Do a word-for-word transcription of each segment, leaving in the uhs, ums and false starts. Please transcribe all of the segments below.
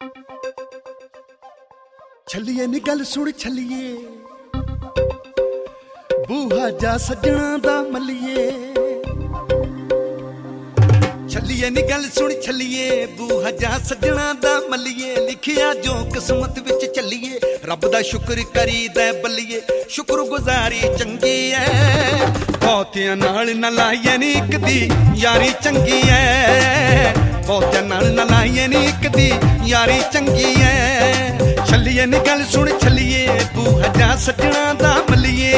ਛੱਲੀਏ ਨੀ ਗੱਲ ਸੁਣ ਛੱਲੀਏ, ਬੂਹਾ ਜਾ ਸੱਜਣਾ ਦਾ ਮੱਲੀਏ। ਛੱਲੀਏ ਨੀ ਗੱਲ ਸੁਣ ਛੱਲੀਏ, ਬੂਹਾ ਜਾ ਸੱਜਣਾ ਦਾ ਮੱਲੀਏ। ਲਿਖਿਆ ਜੋ ਕਿਸਮਤ ਵਿੱਚ ਚੱਲੀਏ, ਰੱਬ ਦਾ ਸ਼ੁਕਰ ਕਰੀਦਾ ਬੱਲੀਏ। ਸ਼ੁਕਰਗੁਜ਼ਾਰੀ ਚੰਗੀ ਐ, ਬਹੁਤਿਆਂ ਨਾਲ ਨਾ ਲਾਈਏ ਨੀ ਇੱਕ ਦੀ ਯਾਰੀ ਚੰਗੀ ਐ। ਬਹੁਤਿਆਂ ਨਾਲ ਨਾ ਲਾਈਏ ਨੀ ਇੱਕ ਦੀ ਯਾਰੀ ਚੰਗੀ ਐ। ਛੱਲੀਏ ਨੀ ਗੱਲ ਸੁਣ ਛੱਲੀਏ, ਬੂਹਾ ਜਾ ਸੱਜਣਾ ਦਾ ਮੱਲੀਏ।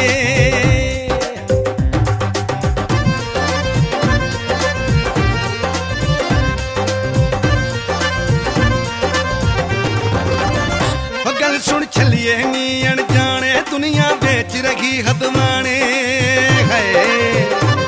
ਗੱਲ ਸੁਣ ਛੱਲੀਏ ਨੀ ਅਣਜਾਣੇ, ਦੁਨੀਆ ਵੇਚ ਰਹੀ ਹਦਵਾਣੇ ਹੈ।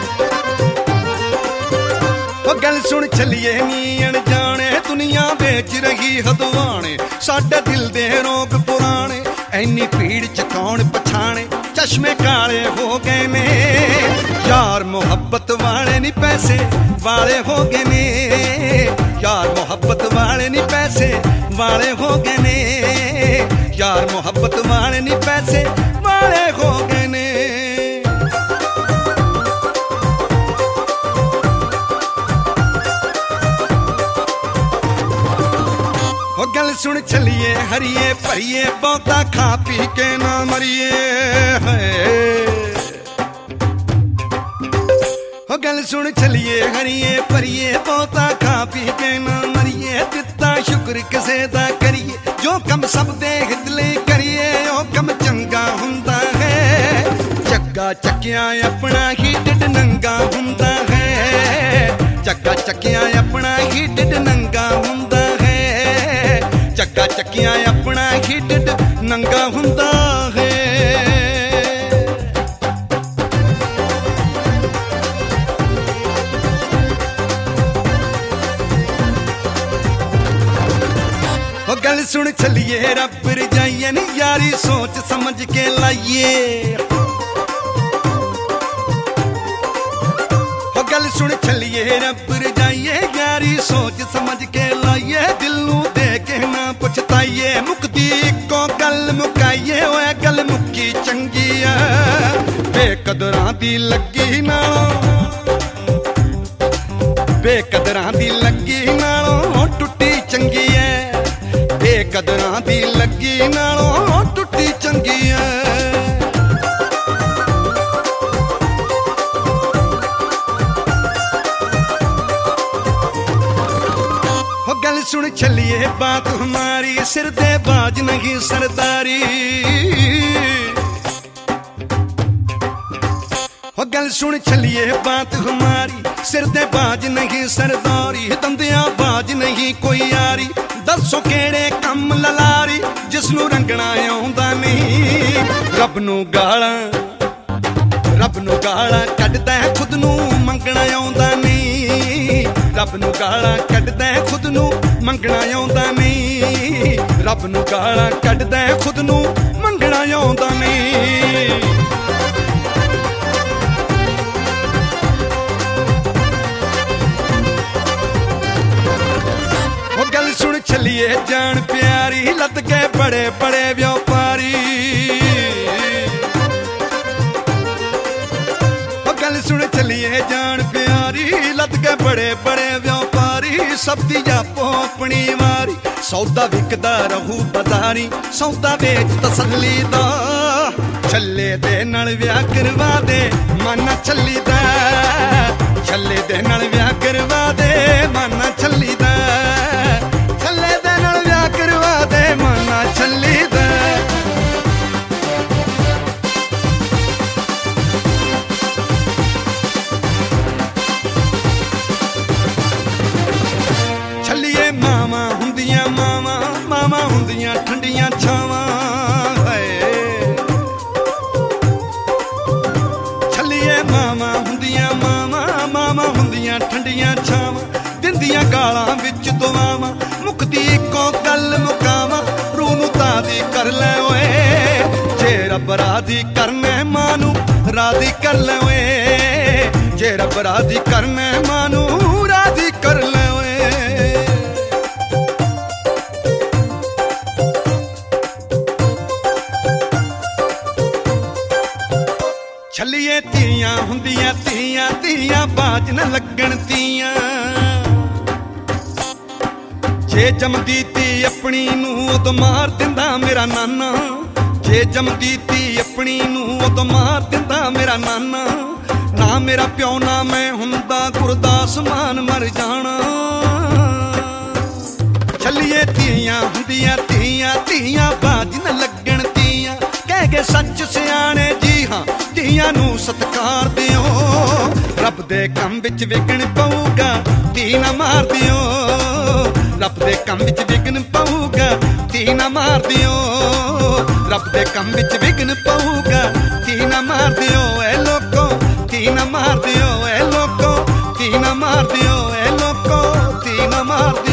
ਉਹ ਗੱਲ ਸੁਣ ਛੱਲੀਏ ਨੀ ਅਣਜਾਣੇ, ਦੁਨੀਆ ਵੇਚ ਰਹੀ ਹਦਵਾਣੇ। ਸਾਡੇ ਦਿਲ ਦੇ ਰੋਗ ਪੁਰਾਣੇ, ਐਨੀ ਭੀੜ ਚ ਕੌਣ ਪਛਾਣੇ। ਚਸ਼ਮੇ ਕਾਲੇ ਹੋ ਗਏ ਨੇ, ਯਾਰ ਮੁਹੱਬਤ ਵਾਲੇ ਨੀ ਪੈਸੇ ਵਾਲੇ ਹੋ ਗਏ ਨੇ। ਯਾਰ ਮੁਹੱਬਤ ਵਾਲੇ ਨੀ ਪੈਸੇ ਵਾਲੇ ਹੋ ਗਏ ਨੇ। ਯਾਰ ਮੁਹੱਬਤ ਵਾਲੇ ਨੀ ਪੈਸੇ ਵਾਲੇ ਹੋ ਗਏ ਨੇ। ਉਹ ਗੱਲ ਸੁਣ ਛੱਲੀਏ ਹਰੀਏ ਭਰੀਏ, ਬਹੁਤਾ ਖਾ ਪੀ ਕੇ ਨਾ ਮਰੀਏ। ਉਹ ਗੱਲ ਸੁਣ ਛੱਲੀਏ ਹਰੀਏ ਭਰੀਏ, ਬਹੁਤਾ ਖਾ ਪੀ ਕੇ ਨਾ ਮਰੀਏ। ਦਿੱਤਾ ਸ਼ੁਕਰ ਕਿਸੇ ਦਾ ਕਰੀਏ, ਜੋ ਕੰਮ ਸਭ ਦੇ ਹਿੱਤ ਲਈ ਕਰੀਏ ਉਹ ਕੰਮ ਚੰਗਾ ਹੁੰਦਾ ਹੈ। ਚੱਗਾ ਚੱਕਿਆ ਆਪਣਾ ਹੀ ਢਿੱਡ ਨੰਗਾ ਹੁੰਦਾ ਹੈ। ਚੱਗਾ ਚੱਕਿਆ ਆਪਣਾ ਹੀ ਢਿੱਡ ਨੰਗਾ ਹੁੰਦਾ ਹੈ। ਚੱਗਾ ਚੱਕਿਆ ਆਪਣਾ ਹੀ ਢਿੱਡ ਨੰਗਾ ਹੁੰਦਾ ਹੈ। ਉਹ ਗੱਲ ਸੁਣ ਛੱਲੀਏ ਰੱਬ ਰਜਾਈਏ ਨੀ ਯਾਰੀ ਸੋਚ ਸਮਝ ਕੇ ਲਾਈਏ। ਉਹ ਗੱਲ ਸੁਣ ਛੱਲੀਏ ਰੱਬ ਰਜਾਈਏ, ਯਾਰੀ ਸੋਚ ਸਮਝ ਕੇ ਲਾਈਏ। ਦਿਲ ਨੂੰ ਦੇ ਕੇ ਨਾ ਪਛਤਾਈਏ, ਮੁੱਕਦੀ ਇੱਕੋ ਗੱਲ ਮੁਕਾਈਏ। ਓਏ ਗੱਲ ਮੁੱਕੀ ਚੰਗੀ ਆ, ਬੇਕਦਰਾਂ ਦੀ ਲੱਗੀ ਨਾਲੋਂ। ਬੇਕਦਰਾਂ ਦੀ ਲੱਗੀ ਨਾਲੋਂ ਟੁੱਟੀ ਚੰਗੀ ਐ। ਬੇਕਦਰਾਂ ਦੀ ਲੱਗੀ ਨਾਲੋਂ ਟੁੱਟੀ ਚੰਗੀ ਐ। ਉਹ ਗੱਲ ਸੁਣ ਛੱਲੀਏ ਬਾਤ ਹਮਾਰੀ, ਸਿਰ ਦੇ ਬਾਜ ਨਹੀਂ ਸਰਦਾਰੀ। ਉਹ ਗੱਲ ਸੁਣ ਛੱਲੀਏ ਬਾਤ ਹਮਾਰੀ, ਸਿਰ ਦੇ ਬਾਜ ਨਹੀਂ ਸਰਦਾਰੀ। ਦੰਦਿਆਂ ਬਾਜ ਨਹੀਂ ਕੋਈ ਯਾਰੀ, ਦੱਸੋ ਕਿਹੜੇ ਕੰਮ ਲਲਾਰੀ। ਜਿਸਨੂੰ ਰੰਗਣਾ ਆਉਂਦਾ ਨਹੀਂ, ਰੱਬ ਨੂੰ ਗਾਲਾਂ ਰੱਬ ਨੂੰ ਗਾਲਾਂ ਕੱਢਦਾ ਖੁਦ ਨੂੰ ਮੰਗਣਾ ਆਉਂਦਾ ਨਹੀਂ। ਰੱਬ ਨੂੰ ਗਾਲਾਂ ਕੱਢਦਾ ਖੁਦ ਨੂੰ ਮੰਗਣਾ ਆਉਂਦਾ ਨਹੀਂ। ਰੱਬ ਨੂੰ ਗਾਲਾਂ ਕੱਢਦਾ ਖੁਦ ਨੂੰ ਮੰਗਣਾ ਆਉਂਦਾ ਨਹੀਂ। ਉਹ ਗੱਲ ਸੁਣ ਛੱਲੀਏ ਜਾਨ ਪਿਆਰੀ, ਲੱਦ ਕੇ ਬੜੇ ਬੜੇ ਵਿਆਪਾਰੀ। ਉਹ ਗੱਲ ਸੁਣ ਛੱਲੀਏ ਜਾਨ ਪਿਆਰੀ, ਲੱਦ ਕੇ ਬੜੇ ਬੜੇ ਵਿਆਪਾਰੀ। ਸਭ ਦੀ ਆਪੋ ਆਪਣੀ ਵਾਰੀ, ਸੌਦਾ ਵਿਕਦਾ ਰਹੂ ਬਜ਼ਾਰੀ। ਸੌਦਾ ਵੇਚ ਤਸੱਲੀ ਦਾ, ਛੱਲੇ ਦੇ ਨਾਲ ਵਿਆਹ ਕਰਵਾ ਦੇ ਮਨ ਛੱਲੀ ਦਾ। ਛੱਲੇ ਦੇ ਨਾਲ ਵਿਆਹ ਕਰਵਾ ਦੇ ਮਨ ਛੱਲੀ ਦਾ। ਛੱਲੇ ਦੇ ਨਾਲ ਵਿਆਹ ਕਰਵਾ ਦੇ ਮਨ ਛੱਲੀ ਦਾ। ਛੱਲੀਏ ਮਾਵਾਂ ਹੁੰਦੀਆਂ ਮਾਵਾਂ, ਮਾਵਾਂ ਹੁੰਦੀਆਂ ਠੰਡੀਆਂ ਛਾਵਾਂ। ਛੱਲੀਏ ਮਾਵਾਂ ਹੁੰਦੀਆਂ ਮਾਵਾਂ, ਮਾਵਾਂ ਹੁੰਦੀਆਂ ਠੰਡੀਆਂ ਛਾਵਾਂ। ਦਿੰਦੀਆਂ ਗਾਲਾਂ ਵਿੱਚ ਦੁਆਵਾਂ, ਮੁੱਕਦੀ ਇੱਕੋ ਗੱਲ ਮੁਕਾਵਾਂ। ਰੂਹ ਨੂੰ ਤਾਜ਼ੀ ਕਰ ਲੈ ਓਏ, ਜੇ ਰੱਬ ਰਾਜ਼ੀ ਕਰਨਾ ਮਾਂ ਨੂੰ ਰਾਜ਼ੀ ਕਰ ਲੈ ਓਏ। ਜੇ ਰੱਬ ਰਾਜ਼ੀ ਕਰਨਾ ਮਾਂ ਨੂੰ ਰਾਜ਼ੀ ਕਰ ਲੈ ਓਏ। ਹੁੰਦੀਆਂ ਧੀਆਂ ਧੀਆਂ ਬਾਜ ਨਾ ਲੱਗਣ ਤੀਆਂ। ਜੇ ਜੰਮਦੀ ਧੀ ਆਪਣੀ ਨੂੰ ਉਦੋਂ ਮਾਰ ਦਿੰਦਾ ਮੇਰਾ ਨਾਨਾ, ਜੇ ਜੰਮਦੀ ਧੀ ਆਪਣੀ ਨੂੰ ਉਦੋਂ ਮਾਰ ਦਿੰਦਾ ਮੇਰਾ ਨਾਨਾ। ਨਾ ਮੇਰਾ ਪਿਓ ਨਾ ਮੈਂ ਹੁੰਦਾ ਗੁਰਦਾਸ ਮਾਨ ਮਰ ਜਾਣਾ। ਛੱਲੀਏ ਧੀਆਂ ਹੁੰਦੀਆਂ ਧੀਆਂ ਧੀਆਂ ਬਾਜ ਨਾ ਲੱਗਣ ਤੀਆਂ। ਕਹਿ ਗਏ ਸੱਚ ਸਿਆਣੇ ਜੀ ਹਾਂ ਧੀਆਂ ਨੂੰ ਸਤਿਕਾਰ ਦਿਓ। ਰੱਬ ਦੇ ਕੰਮ ਵਿੱਚ ਵਿਗਣ ਪਊਗਾ ਧੀ ਨਾ ਮਾਰ ਦਿਓ। ਰੱਬ ਦੇ ਕੰਮ ਵਿੱਚ ਵਿਗਣ ਪਊਗਾ ਧੀ ਨਾ ਮਾਰ ਦਿਓ। ਰੱਬ ਦੇ ਕੰਮ ਵਿੱਚ ਵਿਗਣ ਪਊਗਾ ਧੀ ਨਾ ਮਾਰ ਦਿਓ। ਐ ਲੋਕੋ ਧੀ ਨਾ ਮਾਰ ਦਿਓ, ਐ ਲੋਕੋ ਧੀ ਨਾ ਮਾਰ ਦਿਓ, ਐ ਲੋਕੋ ਧੀ ਨਾ ਮਾਰ ਦਿਓ।